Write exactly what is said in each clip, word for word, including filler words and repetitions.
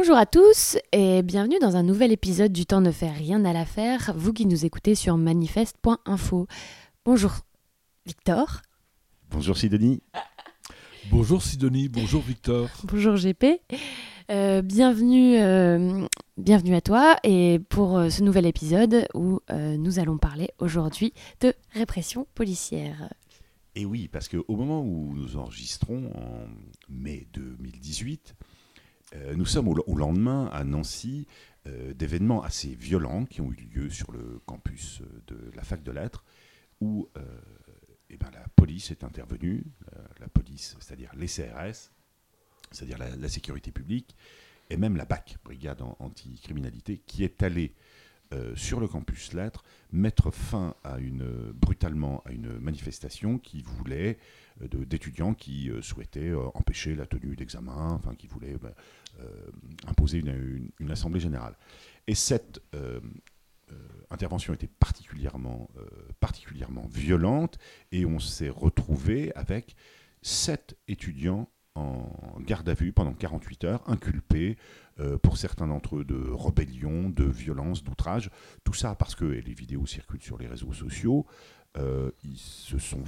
Bonjour à tous et bienvenue dans un nouvel épisode du Temps ne fait rien à l'affaire, vous qui nous écoutez sur manifeste point info. Bonjour Victor. Bonjour Sidonie. Bonjour Sidonie, bonjour Victor. Bonjour G P. Euh, bienvenue, euh, bienvenue à toi et pour euh, ce nouvel épisode où euh, nous allons parler aujourd'hui de répression policière. Et oui, parce qu'au moment où nous enregistrons, en mai deux mille dix-huit, euh, nous sommes au, au lendemain à Nancy euh, d'événements assez violents qui ont eu lieu sur le campus de la fac de lettres où euh, eh ben, la police est intervenue, la, la police, c'est-à-dire les C R S, c'est-à-dire la, la sécurité publique, et même la B A C, Brigade anticriminalité, qui est allée euh, sur le campus Lettres mettre fin à une, brutalement à une manifestation qui voulait, euh, de, d'étudiants qui euh, souhaitaient euh, empêcher la tenue d'examen, enfin qui voulaient bah, euh, imposer une, une, une assemblée générale. Et cette euh, euh, intervention était particulièrement, euh, particulièrement violente, et on s'est retrouvé avec sept étudiants en garde à vue pendant quarante-huit heures, inculpés euh, pour certains d'entre eux de rébellion, de violence, d'outrage. Tout ça parce que, et les vidéos circulent sur les réseaux sociaux, euh, ils se sont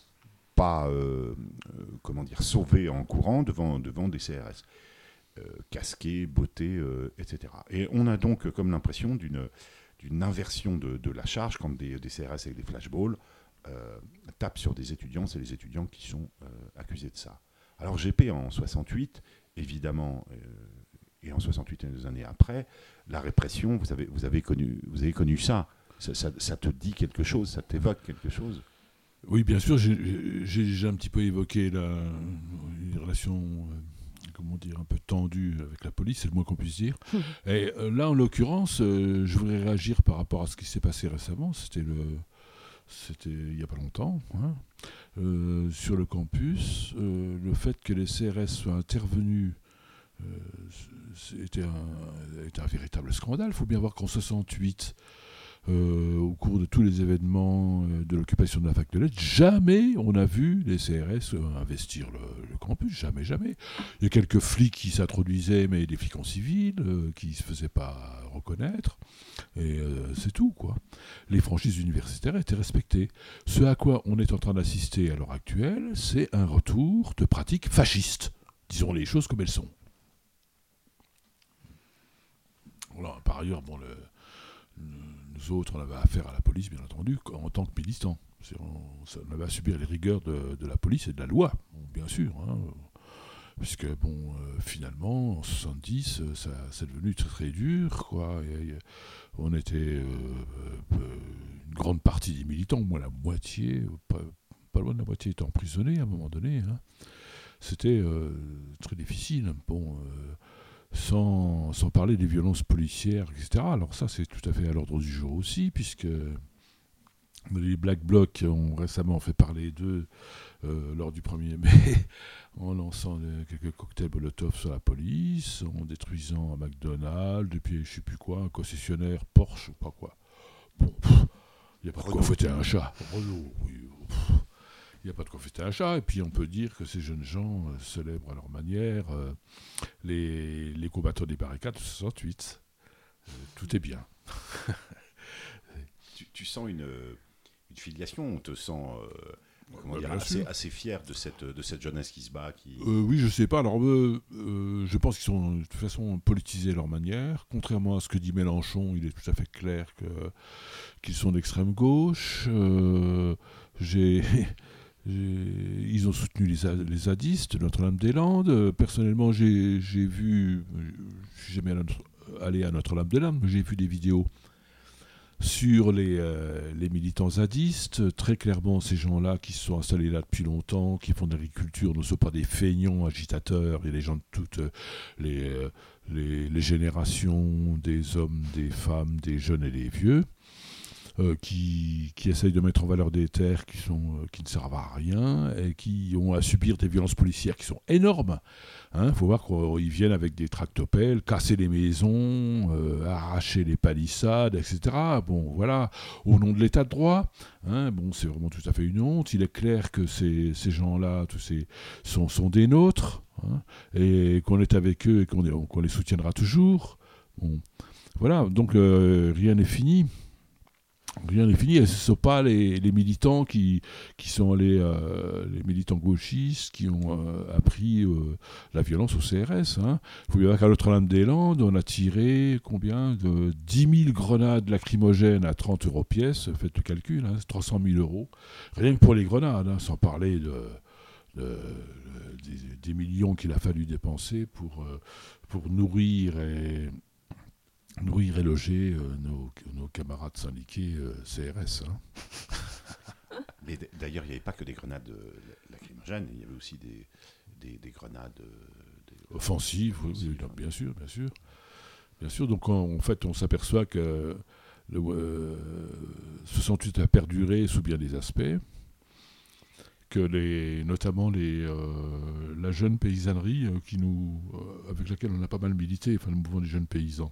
pas euh, euh, comment dire, sauvés en courant devant, devant des C R S. Euh, casqués, bottés, euh, et cetera. Et on a donc comme l'impression d'une, d'une inversion de, de la charge quand des, des C R S avec des flashballs euh, tapent sur des étudiants. C'est les étudiants qui sont euh, accusés de ça. Alors G P en soixante-huit, évidemment, euh, et en soixante-huit et deux années après, la répression, vous avez, vous avez, connu, vous avez connu ça. Ça, ça. Ça te dit quelque chose, ça t'évoque quelque chose? Oui, bien sûr, j'ai, j'ai déjà un petit peu évoqué la, une relation, euh, comment dire, un peu tendue avec la police, c'est le moins qu'on puisse dire. Mmh. Et euh, là, en l'occurrence, euh, je voudrais réagir par rapport à ce qui s'est passé récemment. C'était le... C'était il n'y a pas longtemps, hein, euh, sur le campus. Euh, le fait que les C R S soient intervenus euh, était, un, était un véritable scandale. Il faut bien voir qu'en soixante-huit, euh, au cours de tous les événements euh, de l'occupation de la fac de lettres, jamais on a vu les C R S euh, investir le, le campus, jamais, jamais. Il y a quelques flics qui s'introduisaient, mais des flics en civil, euh, qui ne se faisaient pas reconnaître. Et euh, c'est tout, quoi. Les franchises universitaires étaient respectées. Ce à quoi on est en train d'assister à l'heure actuelle, c'est un retour de pratiques fascistes. Disons les choses comme elles sont. Voilà, par ailleurs, bon, le, le, nous autres, on avait affaire à la police, bien entendu, en tant que militants. C'est, on, on avait à subir les rigueurs de, de la police et de la loi, bon, bien sûr. Hein, puisque, bon, euh, finalement, en soixante-dix, ça, c'est devenu très, très dur, quoi. Et, et, on était euh, euh, une grande partie des militants, au moins la moitié, pas, pas loin de la moitié, étaient emprisonnés à un moment donné. Hein. C'était euh, très difficile. Bon, euh, sans, sans parler des violences policières, et cetera. Alors ça, c'est tout à fait à l'ordre du jour aussi, puisque les Black Blocs ont récemment fait parler d'eux euh, lors du premier mai en lançant des, quelques cocktails Molotov sur la police, en détruisant un McDonald's, et puis je ne sais plus quoi, un concessionnaire Porsche ou pas quoi. Bon, il n'y a pas de quoi fouetter un chat. Renault, oui. Il n'y a pas de quoi fêter un chat, et puis on peut dire que ces jeunes gens euh, célèbrent à leur manière euh, les, les combattants des barricades de soixante-huit. Euh, tout est bien. tu, tu sens une, une filiation, on te sent euh, comment bah, dire, assez, assez fier de cette, de cette jeunesse qui se bat qui... euh, Oui, je ne sais pas. Alors, euh, euh, je pense qu'ils sont de toute façon politisés à leur manière. Contrairement à ce que dit Mélenchon, il est tout à fait clair que, qu'ils sont d'extrême gauche. Euh, j'ai... J'ai, ils ont soutenu les, les zadistes, Notre-Dame-des-Landes. Personnellement, j'ai, j'ai vu, je suis jamais allé à Notre-Dame-des-Landes, mais j'ai vu des vidéos sur les, euh, les militants zadistes. Très clairement, ces gens-là qui se sont installés là depuis longtemps, qui font de l'agriculture, ne sont pas des feignants agitateurs. Il y a des gens de toutes les, les, les générations, des hommes, des femmes, des jeunes et des vieux. euh, qui, qui essayent de mettre en valeur des terres qui, sont, euh, qui ne servent à rien et qui ont à subir des violences policières qui sont énormes. Il hein, faut voir qu'ils viennent avec des tractopelles, casser les maisons, euh, arracher les palissades, et cetera. Bon, voilà, au nom de l'état de droit. Hein, bon, c'est vraiment tout à fait une honte. Il est clair que ces, ces gens-là, tous ces, sont, sont des nôtres, hein, et qu'on est avec eux et qu'on, est, qu'on les soutiendra toujours. Bon, voilà, donc euh, rien n'est fini. Rien n'est fini, et ce ne sont pas les, les militants qui, qui sont les, euh, les militants gauchistes qui ont euh, appris euh, la violence au C R S. Il hein. faut bien voir qu'à Notre-Dame-des-Landes, on a tiré combien de dix mille grenades lacrymogènes à trente euros pièce, faites le calcul, hein, trois cent mille euros, rien que pour les grenades, hein, sans parler de, de, de, des, des millions qu'il a fallu dépenser pour, euh, pour nourrir et... nourrir et loger euh, nos, nos camarades syndiqués euh, C R S. Hein. Mais d'ailleurs, il n'y avait pas que des grenades euh, lacrymogènes, il y avait aussi des, des, des grenades... Euh, des, offensives, oui, oui, non, bien sûr, bien sûr. Bien sûr, donc en, en fait, on s'aperçoit que le euh, soixante-huit a perduré sous bien des aspects, que les, notamment les, euh, la jeune paysannerie euh, qui nous, euh, avec laquelle on a pas mal milité, enfin le mouvement des jeunes paysans,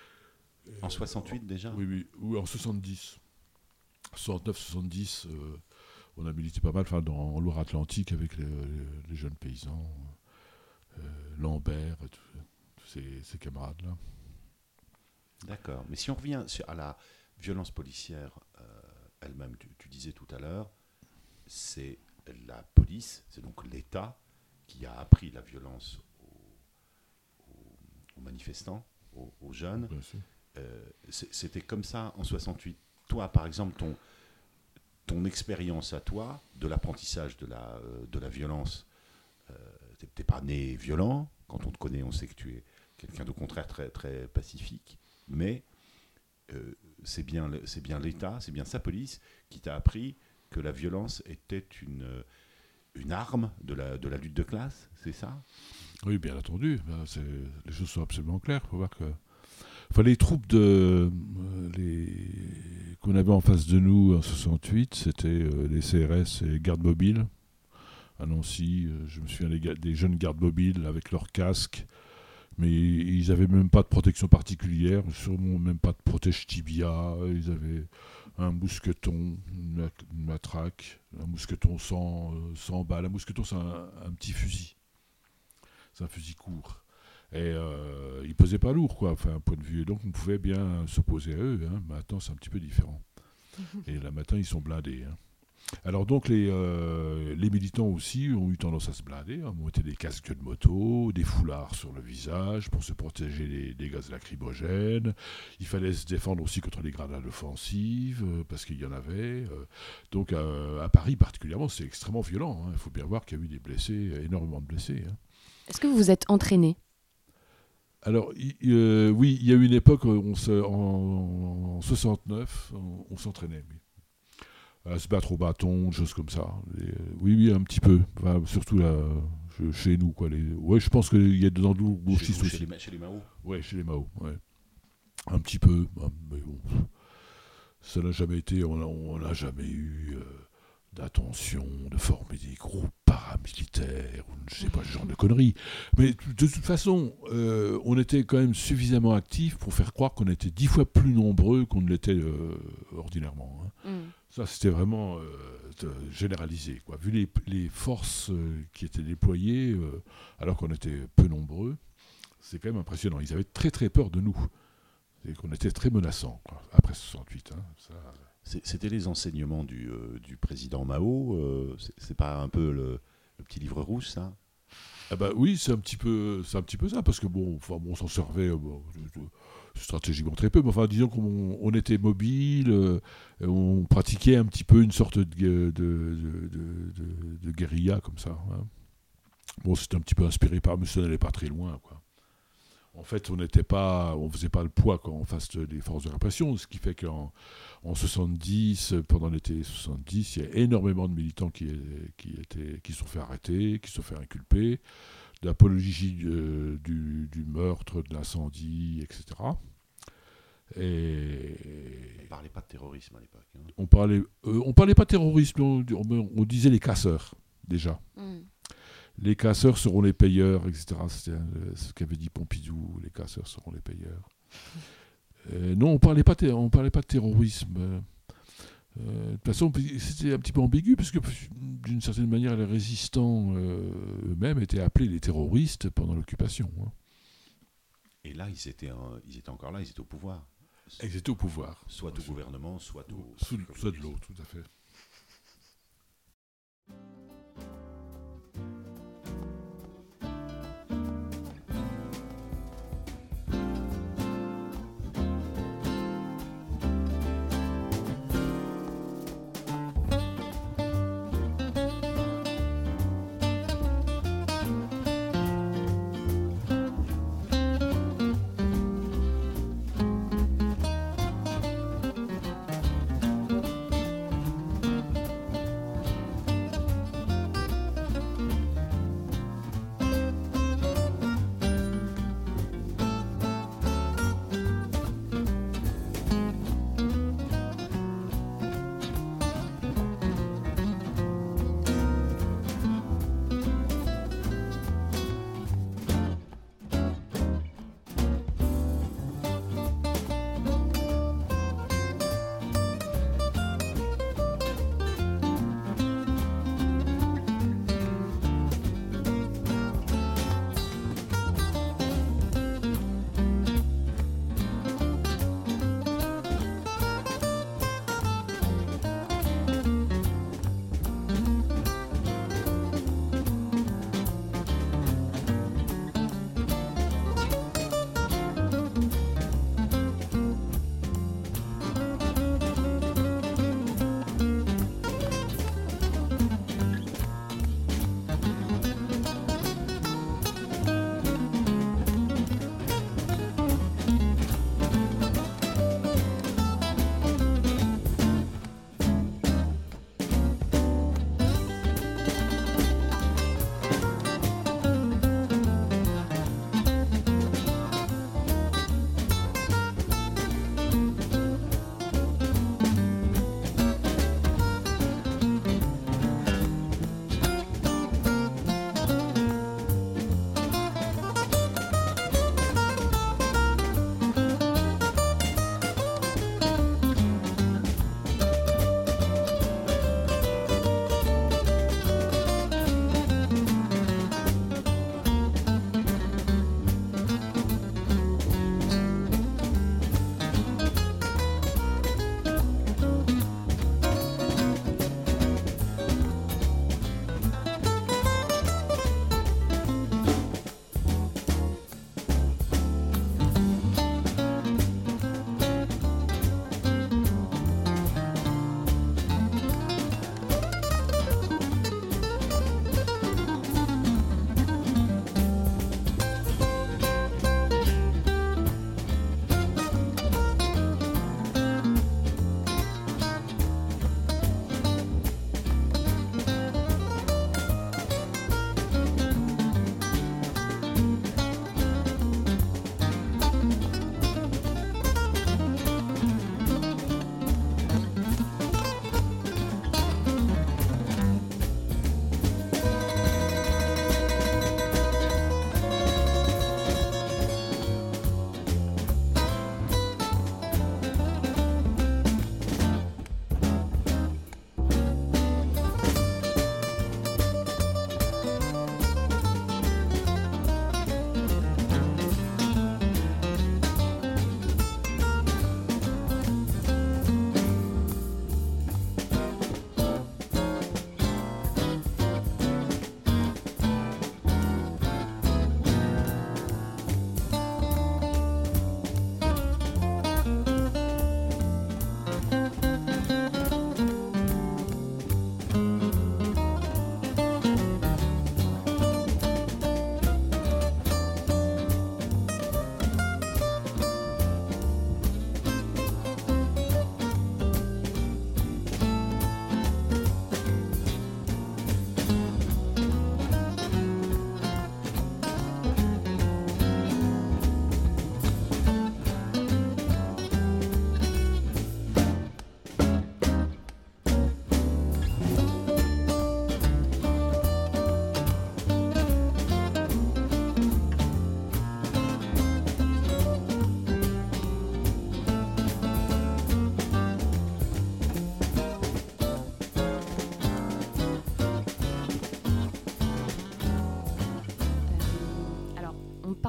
en soixante-huit déjà ? Oui, oui, ou en soixante-dix. soixante-neuf soixante-dix, euh, on a milité pas mal enfin, dans, en Loire-Atlantique avec les, les, les jeunes paysans, euh, Lambert, et tout, tous ces, ces camarades-là. D'accord. Mais si on revient sur, à la violence policière euh, elle-même, tu, tu disais tout à l'heure, c'est la police, c'est donc l'État qui a appris la violence aux, aux, aux manifestants, aux, aux jeunes. Bien sûr. Euh, c'était comme ça en soixante-huit. Toi, par exemple, ton, ton expérience à toi de l'apprentissage de la, euh, de la violence, euh, t'es, t'es pas né violent. Quand on te connaît, on sait que tu es quelqu'un de contraire très, très pacifique. Mais euh, c'est, bien, c'est bien l'État, c'est bien sa police qui t'a appris que la violence était une, une arme de la, de la lutte de classe, c'est ça ? Oui, bien entendu. C'est, les choses sont absolument claires. Il faut voir que enfin, les troupes de, euh, les, qu'on avait en face de nous en soixante-huit, c'était euh, les C R S et gardes mobiles. À Nancy, euh, je me souviens des, des jeunes gardes mobiles avec leurs casques, mais ils n'avaient même pas de protection particulière, sûrement même pas de protège tibia. Ils avaient un mousqueton, une, une matraque, un mousqueton sans, euh, sans balles. Un mousqueton, c'est un, un petit fusil. C'est un fusil court. Et euh, ils pesaient pas lourd, quoi, enfin, un point de vue. Et donc, on pouvait bien s'opposer à eux. Hein. Maintenant, c'est un petit peu différent. Et là, maintenant, ils sont blindés. Hein. Alors, donc, les, euh, les militants aussi ont eu tendance à se blinder, à monter des casques de moto, des foulards sur le visage pour se protéger des, des gaz lacrymogènes. Il fallait se défendre aussi contre les grenades offensives, euh, parce qu'il y en avait. Euh. Donc, euh, à Paris, particulièrement, c'est extrêmement violent. Hein. Il faut bien voir qu'il y a eu des blessés, énormément de blessés. Hein. Est-ce que vous vous êtes entraîné ? Alors, y, euh, oui, il y a eu une époque où on se, en, en soixante-neuf, on, on s'entraînait, oui. À se battre au bâton, des choses comme ça. Et, euh, oui, oui, un petit peu. Enfin, surtout là, je, chez nous, quoi. Les, ouais, je pense qu'il y a dedans nous gauchistes aussi. Chez les, chez les Mao. Ouais, chez les Mao, ouais. Un petit peu, mais bon, ça n'a jamais été, on n'a jamais eu euh, d'attention de former des groupes paramilitaires, ou je sais pas, ce genre de conneries. Mais de toute façon, euh, on était quand même suffisamment actifs pour faire croire qu'on était dix fois plus nombreux qu'on ne l'était euh, ordinairement. Hein. Mm. Ça, c'était vraiment euh, généralisé, quoi. Vu les, les forces euh, qui étaient déployées, euh, alors qu'on était peu nombreux, c'est quand même impressionnant. Ils avaient très très peur de nous. Et qu'on était très menaçants, quoi, après soixante-huit. Hein, ça... C'était les enseignements du, euh, du président Mao. Euh, c'est, c'est pas un peu le, le petit livre rouge, ça ? Ah bah oui, c'est un petit peu, c'est un petit peu ça, parce que bon, enfin, bon on s'en servait euh, bon, de, de, stratégiquement très peu, mais enfin, disons qu'on on était mobile, euh, on pratiquait un petit peu une sorte de, de, de, de, de, de guérilla comme ça. Hein. Bon, c'était un petit peu inspiré par, mais ça n'allait pas très loin, quoi. En fait, on n'était pas, on faisait pas le poids quoi, en face des forces de répression, ce qui fait qu'en en soixante-dix, pendant l'été soixante-dix, il y a énormément de militants qui, qui étaient, qui se sont fait arrêter, qui se sont fait inculper, d'apologie euh, du, du meurtre, de l'incendie, et cetera. Et On ne parlait pas de terrorisme à l'époque. Hein. on parlait, euh, on parlait pas de terrorisme, on, on, on disait les casseurs, déjà. Mm. Les casseurs seront les payeurs, et cetera. C'était euh, ce qu'avait dit Pompidou, les casseurs seront les payeurs. Euh, non, on parlait pas, ter- on parlait pas de terrorisme. Euh, euh, de toute façon, c'était un petit peu ambigu, parce que d'une certaine manière, les résistants euh, eux-mêmes étaient appelés les terroristes pendant l'occupation. Hein. Et là, ils étaient, un- ils étaient encore là, ils étaient au pouvoir. Ils étaient au pouvoir. Soit au gouvernement, soit au... Sous, soit de l'eau, tout à fait.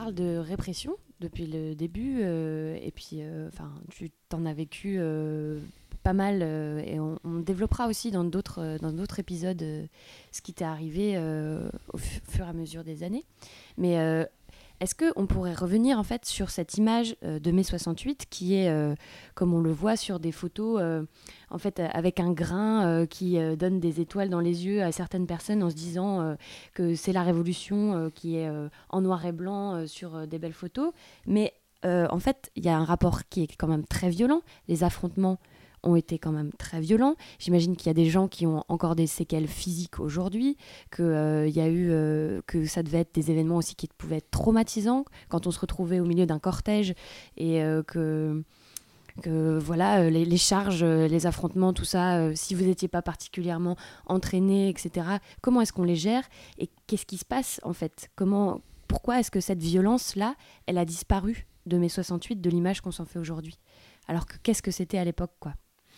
parle de répression depuis le début, euh, et puis euh, tu t'en as vécu euh, pas mal, euh, et on, on développera aussi dans d'autres, euh, dans d'autres épisodes euh, ce qui t'est arrivé euh, au f- fur et à mesure des années. Mais euh, est-ce qu'on pourrait revenir en fait sur cette image euh, de mai soixante-huit qui est, euh, comme on le voit sur des photos, euh, en fait, euh, avec un grain euh, qui euh, donne des étoiles dans les yeux à certaines personnes en se disant euh, que c'est la révolution euh, qui est euh, en noir et blanc euh, sur euh, des belles photos. Mais euh, en fait, il y a un rapport qui est quand même très violent. Les affrontements ont été quand même très violents. J'imagine qu'il y a des gens qui ont encore des séquelles physiques aujourd'hui, que, euh, y a eu, euh, que ça devait être des événements aussi qui pouvaient être traumatisants quand on se retrouvait au milieu d'un cortège et euh, que, que voilà, euh, les, les charges, euh, les affrontements, tout ça, euh, si vous n'étiez pas particulièrement entraîné, et cetera, comment est-ce qu'on les gère et qu'est-ce qui se passe en fait? Comment, pourquoi est-ce que cette violence-là, elle a disparu de mai soixante-huit, de l'image qu'on s'en fait aujourd'hui? Alors que qu'est-ce que c'était à l'époque, quoi?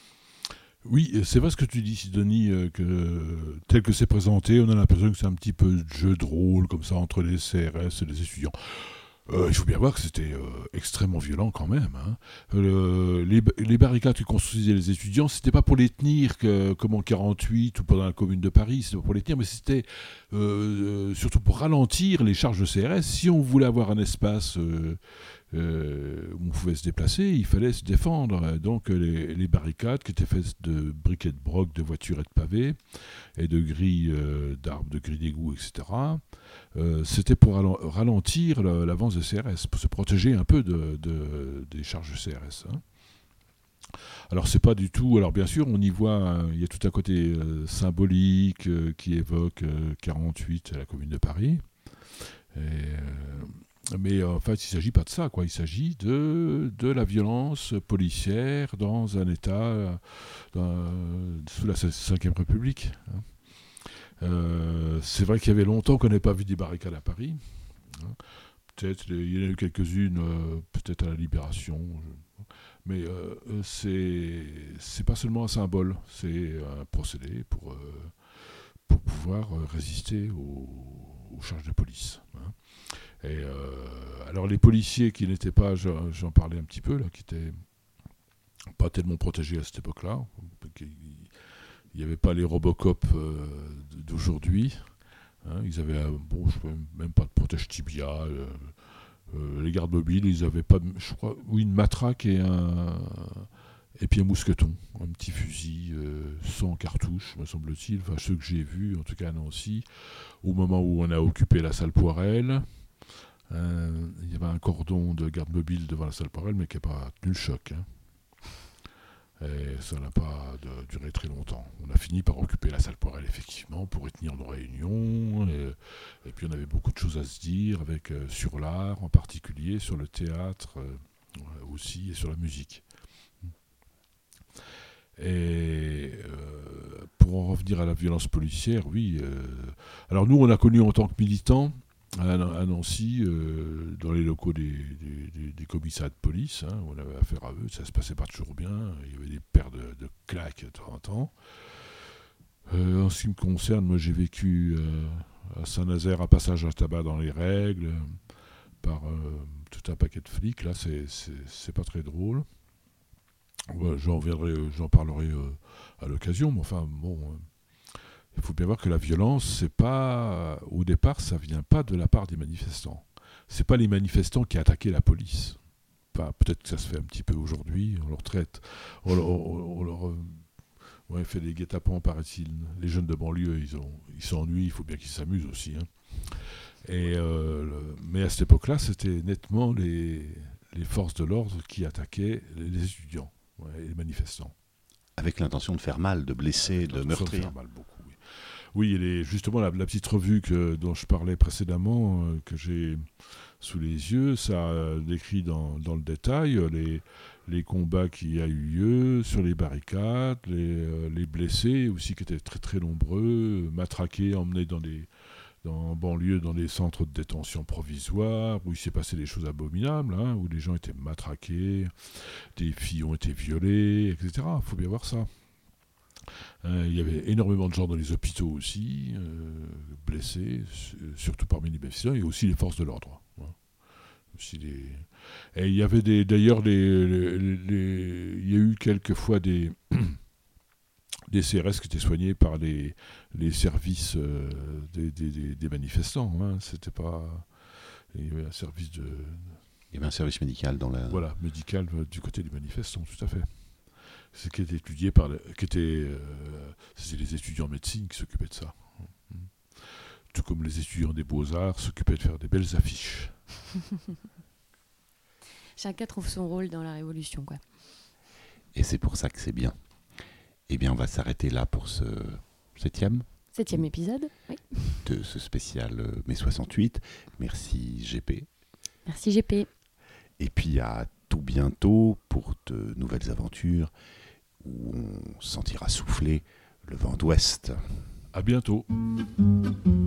Oui, c'est vrai ce que tu dis, Sidonie, euh, que tel que c'est présenté, on a l'impression que c'est un petit peu de jeu de rôle, comme ça, entre les C R S et les étudiants. Euh, il faut bien voir que c'était euh, extrêmement violent quand même. Hein. Le, les, les barricades que construisaient les étudiants, c'était pas pour les tenir que, comme en quarante-huit ou pendant la Commune de Paris, c'était pas pour les tenir, mais c'était euh, surtout pour ralentir les charges de C R S. Si on voulait avoir un espace euh, euh, où on pouvait se déplacer, il fallait se défendre. Donc les, les barricades qui étaient faites de briquets de broc, de voitures et de pavés, et de grilles euh, d'arbres, de grilles d'égout, et cetera. Euh, c'était pour ralentir l'avance des C R S, pour se protéger un peu de, de, des charges de C R S. Hein. Alors c'est pas du tout. Alors bien sûr, on y voit, il y a tout un côté euh, symbolique euh, qui évoque euh, quarante-huit, la Commune de Paris. Et, euh, mais en fait, il ne s'agit pas de ça, quoi. Il s'agit de, de la violence policière dans un État dans, sous la cinquième République. Hein. Euh, c'est vrai qu'il y avait longtemps qu'on n'avait pas vu des barricades à Paris. Hein. Peut-être il y en a eu quelques-unes, euh, peut-être à la Libération. Mais euh, c'est c'est pas seulement un symbole, c'est un procédé pour, euh, pour pouvoir résister aux, aux charges de police. Hein. Et euh, alors les policiers qui n'étaient pas, j'en, j'en parlais un petit peu, là, qui n'étaient pas tellement protégés à cette époque-là, qui, il n'y avait pas les Robocop euh, d'aujourd'hui. Hein, ils avaient, un, bon, je sais même pas de protège-tibia. Euh, euh, les gardes mobiles, ils avaient pas, je crois, oui, une matraque et un, et puis un mousqueton, un petit fusil euh, sans cartouche, me semble-t-il. Enfin, ceux que j'ai vus, en tout cas à Nancy, au moment où on a occupé la salle Poirel, euh, il y avait un cordon de garde mobile devant la salle Poirel, mais qui n'a pas tenu le choc. Hein. Et ça n'a pas de, duré très longtemps. On a fini par occuper la salle Poirel, effectivement, pour y tenir nos réunions. Et, et puis on avait beaucoup de choses à se dire, avec, euh, sur l'art en particulier, sur le théâtre euh, aussi, et sur la musique. Et euh, pour en revenir à la violence policière, oui. Euh, alors nous, on a connu en tant que militants, à, à Nancy, euh, dans les locaux des, des, des, des commissariats de police, hein, où on avait affaire à eux, ça se passait pas toujours bien, il y avait des paires de, de claques de temps en temps. Euh, en ce qui me concerne, moi j'ai vécu euh, à Saint-Nazaire un passage à tabac dans les règles, par euh, tout un paquet de flics, là c'est, c'est, c'est pas très drôle. Ouais, j'en, reviendrai, j'en parlerai euh, à l'occasion, mais enfin bon... Euh, il faut bien voir que la violence, c'est pas, au départ, ça vient pas de la part des manifestants. C'est pas les manifestants qui attaquaient la police. Enfin, peut-être que ça se fait un petit peu aujourd'hui. On leur traite, on leur, on, on leur ouais, fait des guet-apens, paraît-il. Les jeunes de banlieue, ils, ont, ils s'ennuient. Il faut bien qu'ils s'amusent aussi. Hein. Et euh, le, mais à cette époque-là, c'était nettement les, les forces de l'ordre qui attaquaient les, les étudiants, ouais, et les manifestants. Avec l'intention de faire mal, de blesser, de meurtrir. De faire mal beaucoup. Oui, et les, justement, la, la petite revue que, dont je parlais précédemment, euh, que j'ai sous les yeux, ça euh, décrit dans, dans le détail euh, les, les combats qui a eu lieu sur les barricades, les, euh, les blessés aussi qui étaient très très nombreux, matraqués, emmenés dans des dans banlieues, dans des centres de détention provisoires, où il s'est passé des choses abominables, hein, où les gens étaient matraqués, des filles ont été violées, et cetera. Il faut bien voir ça. Euh, il y avait énormément de gens dans les hôpitaux aussi, euh, blessés, surtout parmi les manifestants, et aussi les forces de l'ordre. Hein. Si les... Et il y avait des, d'ailleurs, les, les, les- il y a eu quelques fois des, des C R S qui étaient soignés par les, les services euh, des, des- des- des manifestants. Hein. C'était pas, il y avait un service de, Il y avait un service médical dans la... voilà, médical euh, du côté des manifestants, tout à fait. C'est qui était étudié par, le- qui était, euh, c'était les étudiants en médecine qui s'occupaient de ça. Tout comme les étudiants des beaux-arts s'occupaient de faire des belles affiches. Chacun trouve son rôle dans la révolution, quoi. Et c'est pour ça que c'est bien. Eh bien, on va s'arrêter là pour ce septième Septième épisode. Oui. de ce spécial euh, mai soixante-huit. Merci G P. Merci G P. Et puis à tout bientôt pour de nouvelles aventures où on sentira souffler le vent d'ouest. À bientôt.